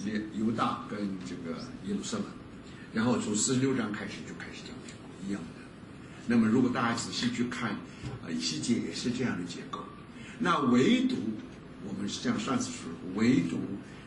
犹大跟这个耶路撒冷，然后从46章开始就开始讲列国一样的。那么如果大家仔细去看，以西结也是这样的结构。那唯独我们是像上次说，唯独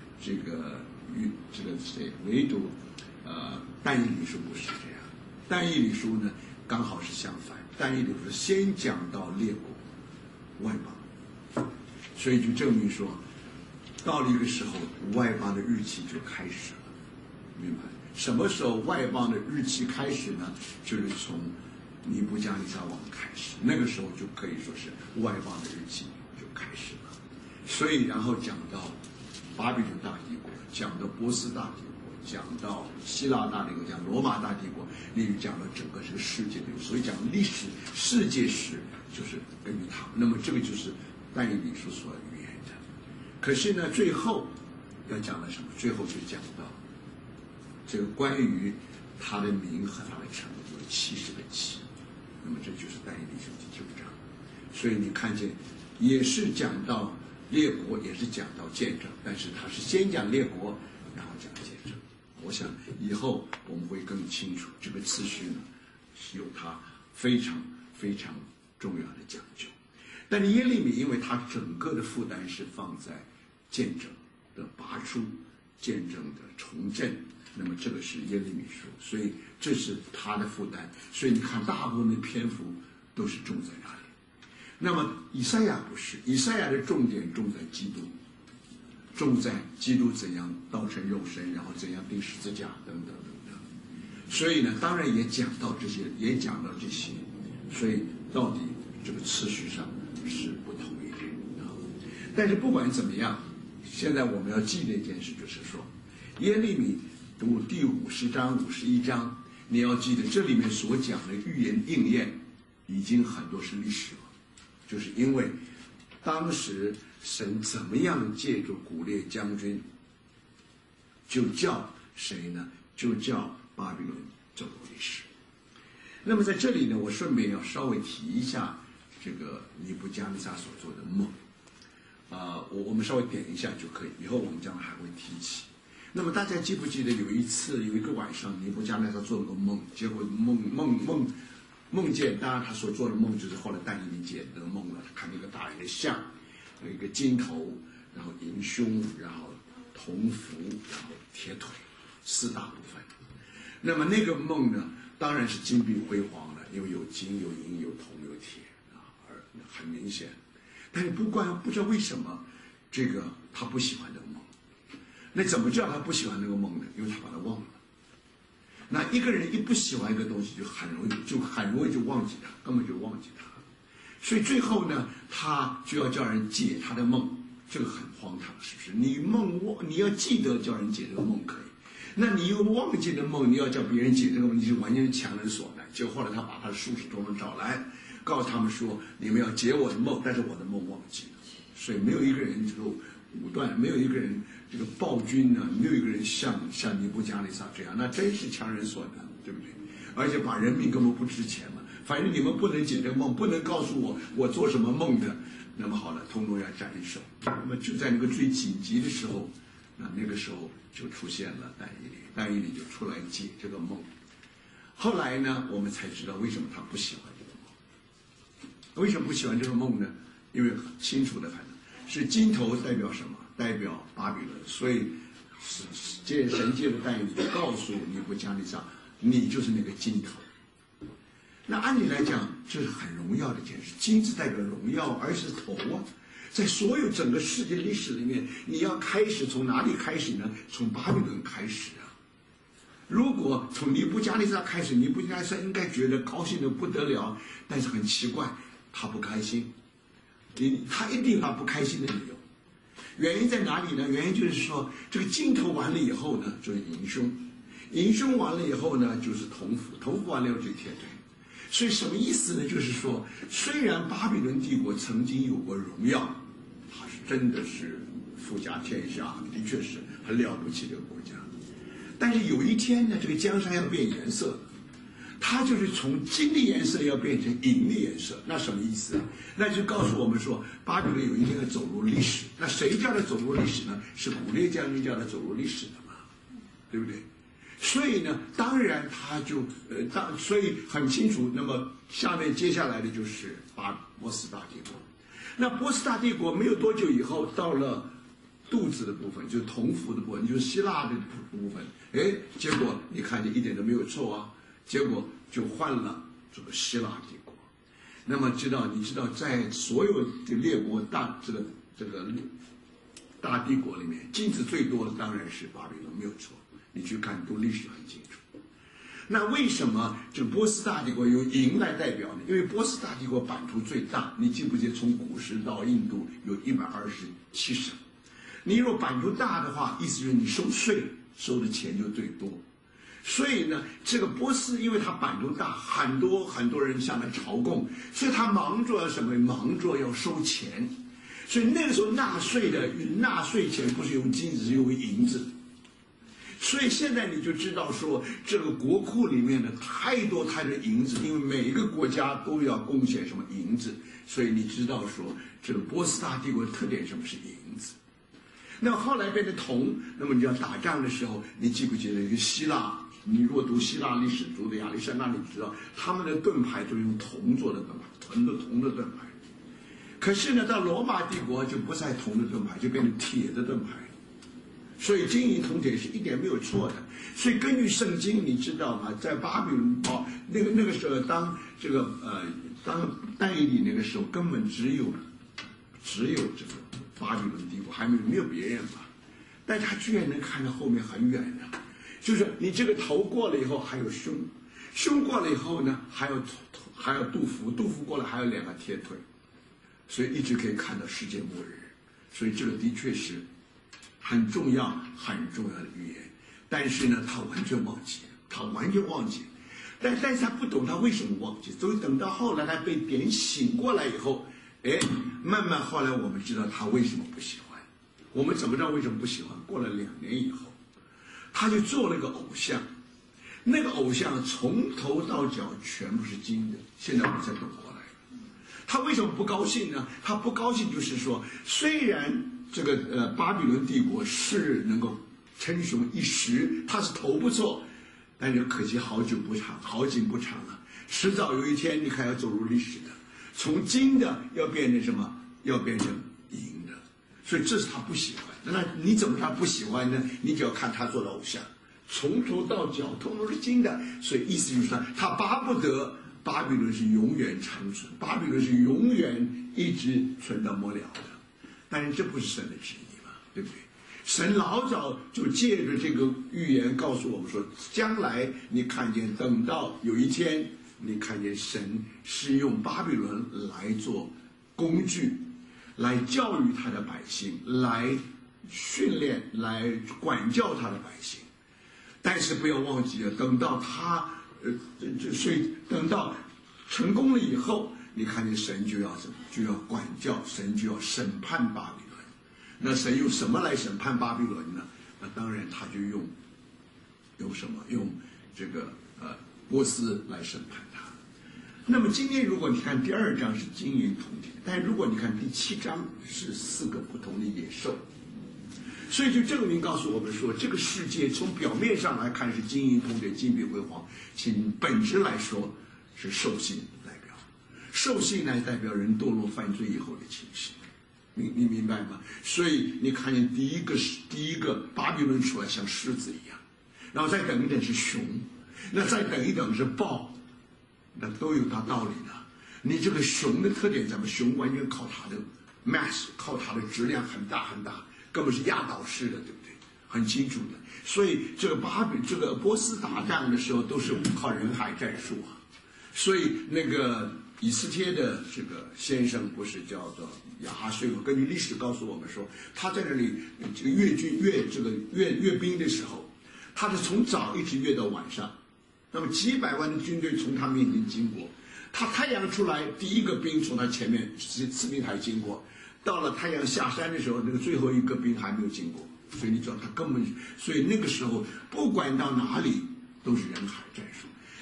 唯独但以理书不是这样。但以理书呢刚好是相反，但以理书先讲到列国外邦，所以就证明说，到了一个时候，外邦的日期就开始了，明白？什么时候外邦的日期开始呢？就是从尼布加尼撒王开始，那个时候就可以说是外邦的日期就开始了。所以，然后讲到巴比伦大帝国，讲到波斯大帝国，讲到希腊大帝国，讲罗马大帝国，例如讲了整个这个世界的，所以讲历史世界史就是根据它。那么这个就是但以理书所预言的。可是呢，最后要讲的什么？最后就讲到这个关于他的名和他的城有70个7。那么这就是但以理书第9章。所以你看见也是讲到列国，也是讲到见证，但是他是先讲列国，然后讲见证。我想以后我们会更清楚这个次序呢，是有它非常非常重要的讲究。但是耶利米，因为他整个的负担是放在见证的拔出、见证的重振，那么这个是耶利米书，所以这是他的负担。所以你看，大部分的篇幅都是重在那里。那么以赛亚不是，以赛亚的重点重在基督，重在基督怎样道成肉身，然后怎样钉十字架等等等等。所以呢，当然也讲到这些，所以到底这个次序上是不同一点啊。但是不管怎么样，现在我们要记的一件事就是说，耶利米读第50章、51章，你要记得这里面所讲的预言应验，已经很多是历史了。就是因为当时神怎么样借助古列将军，就叫谁呢？就叫巴比伦走入历史。那么在这里呢，我顺便要稍微提一下这个尼布加尼撒所做的梦，我们稍微点一下就可以，以后我们将来还会提起。那么大家记不记得有一个晚上，尼布加尼撒做了个梦，结果梦见，当然他所做的梦就是后来但以理解的梦了。他看见一个大人的像，有一个金头，然后银胸，然后铜服，然后铁腿，4大部分。那么那个梦呢，当然是金碧辉煌的，因为有金、有银、有铜、有铁啊，而很明显。但是不知道为什么，这个他不喜欢这个梦。那怎么知道他不喜欢那个梦呢？因为他把它忘了。那一个人一不喜欢一个东西，就很容易就忘记它，根本就忘记它。所以最后呢，他就要叫人解他的梦，这个很荒唐，是不是？你要记得叫人解这个梦可以，那你又忘记了梦，你要叫别人解这个梦，你就完全是强人所难。结果后来他把他的术士统统找来，告诉他们说：你们要解我的梦，但是我的梦忘记了。所以没有一个人这个武断，没有一个人这个暴君呢，没有一个人像尼布加尼撒这样，那真是强人所难，对不对？而且把人命根本不值钱嘛，反正你们不能解这个梦，不能告诉我做什么梦的，那么好了，通通要斩首。那么就在那个最紧急的时候，那个时候就出现了但以理就出来解这个梦。后来呢，我们才知道为什么他不喜欢这个梦。为什么不喜欢这个梦呢？因为很清楚的看到，是金头代表什么？代表巴比伦，所以神借着但以理告诉尼布加尼撒，你就是那个金头。那按理来讲，这是很荣耀的一件事，金字代表荣耀，而是头啊。在所有整个世界历史里面，你要开始从哪里开始呢？从巴比伦开始啊。如果从尼布加尼撒开始，尼布加尼撒应该觉得高兴的不得了，但是很奇怪，他不开心。他一定有他不开心的理由。原因在哪里呢？原因就是说，这个金头完了以后呢，就是银胸，银胸完了以后呢，就是铜服，铜服完了以后就是铁腿。所以什么意思呢？就是说，虽然巴比伦帝国曾经有过荣耀，它是真的是富甲天下，的确是很了不起的国家，但是有一天呢，这个江山要变颜色， 它就是从金的颜色要变成银的颜色，那什么意思啊？那就告诉我们说，巴比伦有一天要走入历史。那谁叫他走入历史呢？是古列将军叫他走入历史的嘛，对不对？所以呢，当然他就所以很清楚。那么接下来的就是波斯大帝国。那波斯大帝国没有多久以后，到了肚子的部分，就是铜服的部分，就是希腊的部分。哎，结果你看见一点都没有错啊。结果就换了这个希腊帝国。那么你知道，在所有的列国这个大帝国里面，金子最多的当然是巴比伦，没有错。你去看读历史很清楚。那为什么这个波斯大帝国由银来代表呢？因为波斯大帝国版图最大，你记不记得从古时到印度有127省？你如果版图大的话，意思就是你收税收的钱就最多。所以呢，这个波斯因为它版图大，很多人向他朝贡，所以他忙着什么？忙着要收钱。所以那个时候纳税钱不是用金子，是用银子。所以现在你就知道说，这个国库里面的太多银子，因为每一个国家都要贡献什么银子，所以你知道说，这个波斯大帝国的特点什么是银子。那后来变成铜，那么你要打仗的时候，你记不记得一个希腊？你如果读希腊历史，读的亚历山大，你知道他们的盾牌都是用铜做的盾牌，铜的盾牌。可是呢，到罗马帝国就不再铜的盾牌，就变成铁的盾牌。所以金银铜铁是一点没有错的。所以根据圣经，你知道吗？在巴比伦那个时候，当但以理那个时候，根本只有这个巴比伦帝国，还没有别人吧？但他居然能看到后面很远的。就是你这个头过了以后还有胸过了以后呢还有肚腹过了还有2个铁腿，所以一直可以看到世界末日。所以这个的确是很重要的预言。但是呢，他完全忘记，但是他不懂他为什么忘记，所以等到后来他被点醒过来以后，慢慢后来我们知道他为什么不喜欢。我们怎么知道为什么不喜欢？过了2年以后，他就做了个偶像，那个偶像从头到脚全部是金的。现在我们才懂过来，他为什么不高兴呢？他不高兴就是说，虽然这个巴比伦帝国是能够称雄一时，他是头不错，但是可惜好景不长了。迟早有一天，你看要走入历史的，从金的要变成什么？要变成银的。所以这是他不喜欢。那你怎么他不喜欢呢？你就要看他做的偶像，从头到脚通通是金的。所以意思就是他巴不得巴比伦是永远长存，巴比伦是永远一直存到末了的。但是这不是神的旨意嘛，对不对？神老早就借着这个预言告诉我们说，将来你看见，等到有一天你看见神是用巴比伦来做工具，来教育他的百姓，来训练，来管教他的百姓。但是不要忘记了，等到他所以等到成功了以后，你看见神就要管教，神就要审判巴比伦。那神用什么来审判巴比伦呢？那当然他就用什么？用这个波斯来审判他。那么今天如果你看第2章是金银铜铁，但如果你看第7章是4个不同的野兽，所以就证明告诉我们说，这个世界从表面上来看是金银铜铁金碧辉煌，其本质来说是兽性代表。兽性来代表人堕落犯罪以后的情形，你明白吗？所以你看见第一个巴比伦出来像狮子一样，然后再等一等是熊，那再等一等是豹，那都有它道理的。你这个熊的特点，咱们熊完全靠它的 mass， 靠它的质量很大很大，根本是压倒式的，对不对？很清楚的。所以这个波斯打仗的时候都是靠人海战术啊。所以那个以斯帖的这个先生不是叫做亚哈随鲁，根据历史告诉我们说，他在那里这个阅兵的时候，他是从早一直阅到晚上，那么几百万的军队从他面前经过，他太阳出来，第一个兵从他前面士兵还经过，到了太阳下山的时候，那个最后一个兵还没有经过，所以你知道他根本，所以那个时候不管到哪里都是人海战术。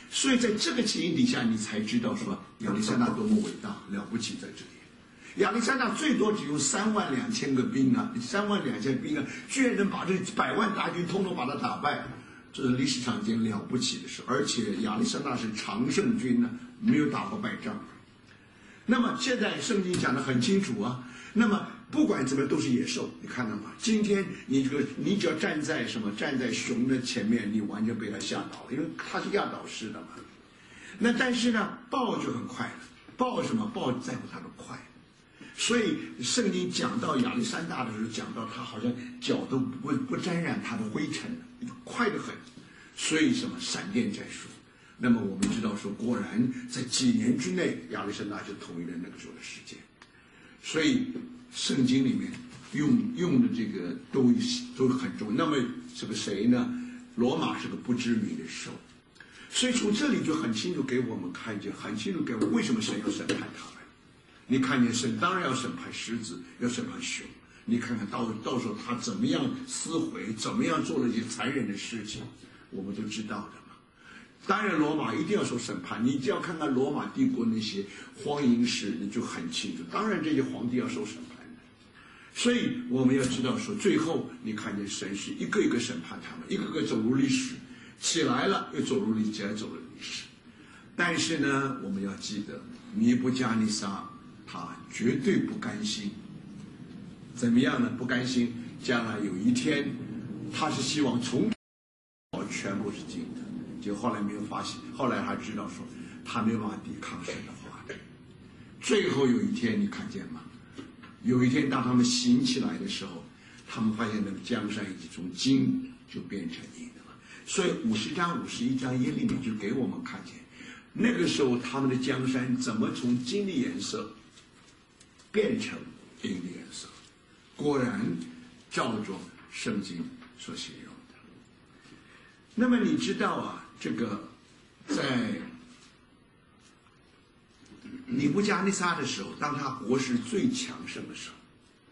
所以在这个情形底下，你才知道说亚历山大多么伟大了不起在这里。亚历山大最多只用32000个兵啊，32000兵啊，居然能把这100万大军通通把他打败，这是历史上一件了不起的事。而且亚历山大是常胜军呢，没有打过败仗。那么现在圣经讲得很清楚啊，那么不管怎么都是野兽，你看到吗？今天你只要站在熊的前面，你完全被它吓倒了，因为它是压倒式的嘛。那但是呢，豹就很快了，豹什么？豹在乎它的快。所以圣经讲到亚历山大的时候，讲到他好像脚都不沾染他的灰尘，快得很。所以什么闪电战术？那么我们知道说，果然在几年之内，亚历山大就统一了那个时候的世界。所以圣经里面用的这个都很重。那么这个谁呢？罗马是个不知名的兽。所以从这里就很清楚给我们看见，很清楚给我们为什么神要审判他们。你看见神当然要审判狮子，要审判熊。你看看到时候他怎么样撕毁，怎么样做了一些残忍的事情，我们都知道的嘛。当然罗马一定要受审判，你只要看看罗马帝国那些荒淫史，你就很清楚。当然这些皇帝要受审判的。所以我们要知道说，最后你看见神是一个一个审判他们，一个个走入历史，起来了又走入历史。但是呢，我们要记得尼布加尼撒他绝对不甘心。怎么样呢？不甘心将来有一天他是希望从全部是金的，结果后来没有发现，后来他知道说他没有办法抵抗神的话语。最后有一天你看见吗？有一天当他们醒起来的时候，他们发现那个江山已经从金就变成银了。所以50章51章耶利米就给我们看见，那个时候他们的江山怎么从金的颜色变成银的颜色。果然照着圣经所形容的。那么你知道啊，这个在尼布加尼撒的时候，当他国势最强盛的时候，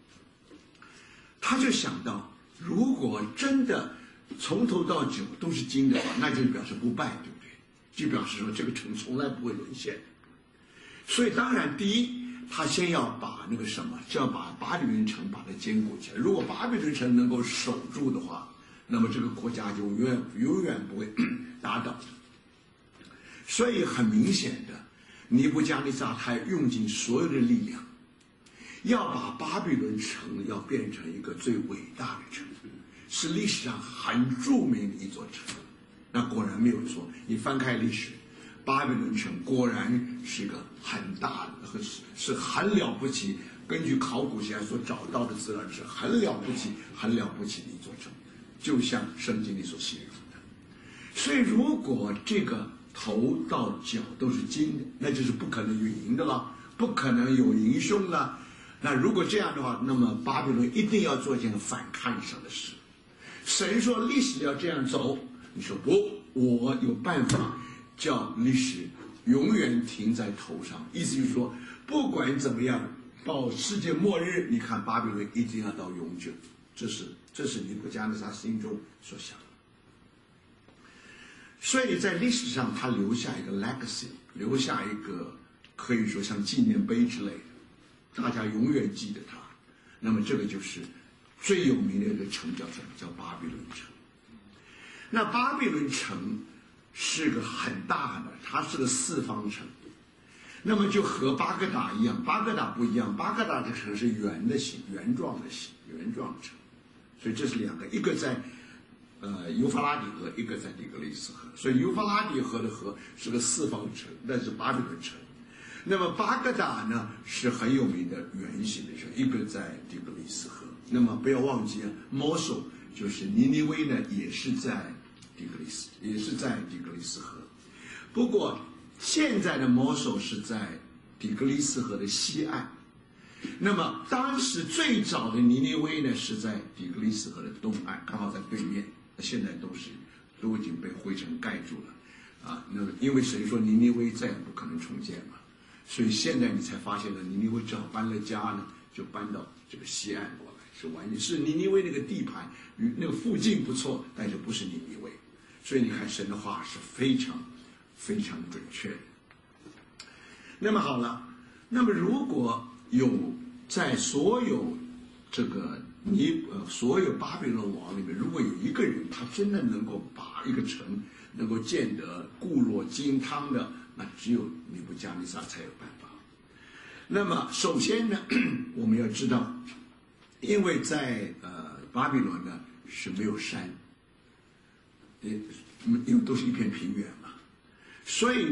他就想到，如果真的从头到脚都是金的话，那就表示不败，对不对？就表示说这个城从来不会沦陷。所以当然第一，他先要把那个什么，就要把巴比伦城把它坚固起来。如果巴比伦城能够守住的话，那么这个国家就永远不会打倒。所以很明显的，尼布加尼撒他用尽所有的力量，要把巴比伦城要变成一个最伟大的城，是历史上很著名的一座城。那果然没有错，你翻开历史，巴比伦城果然是个很大的，是很了不起。根据考古学家所找到的资料，是很了不起的一座城，就像圣经里所形容的。所以，如果这个头到脚都是金的，那就是不可能有银的了，不可能有银胸了。那如果这样的话，那么巴比伦一定要做一件反抗神的事。神说历史要这样走，你说不，我有办法叫历史永远停在头上。意思就是说，不管怎么样，到世界末日，你看巴比伦一定要到永久。这是尼布加尼撒心中所想的。所以在历史上，他留下一个 legacy， 留下一个可以说像纪念碑之类的，大家永远记得他。那么这个就是最有名的一个城叫什么？叫巴比伦城。那巴比伦城是个很大的，它是个四方城。那么就和巴格达一样，巴格达不一样，巴格达的城是圆的形，圆状的城。所以这是两个，一个在幼发拉底河，一个在底格里斯河。所以幼发拉底河的河是个四方城，那是巴比伦城。那么巴格达呢是很有名的圆形的城，一个在底格里斯河。那么不要忘记啊，摩索就是尼尼微呢，也是在底格里斯河。不过现在的摩索是在底格里斯河的西岸。那么当时最早的尼尼微呢是在底格里斯河的东岸，刚好在对面。现在都已经被灰尘盖住了啊！那因为神说尼尼微再也不可能重建嘛，所以现在你才发现了尼尼微只好搬了家呢，就搬到这个西岸过来，是完全是尼尼微那个地盘与那个附近不错，但是不是尼尼微。所以你看神的话是非常非常准确的。那么好了，那么如果有在所有这个所有巴比伦王里面，如果有一个人他真的能够把一个城能够建得固若金汤的，那只有尼布甲尼撒才有办法。那么首先呢，我们要知道，因为在巴比伦呢是没有山，因为都是一片平原嘛，所以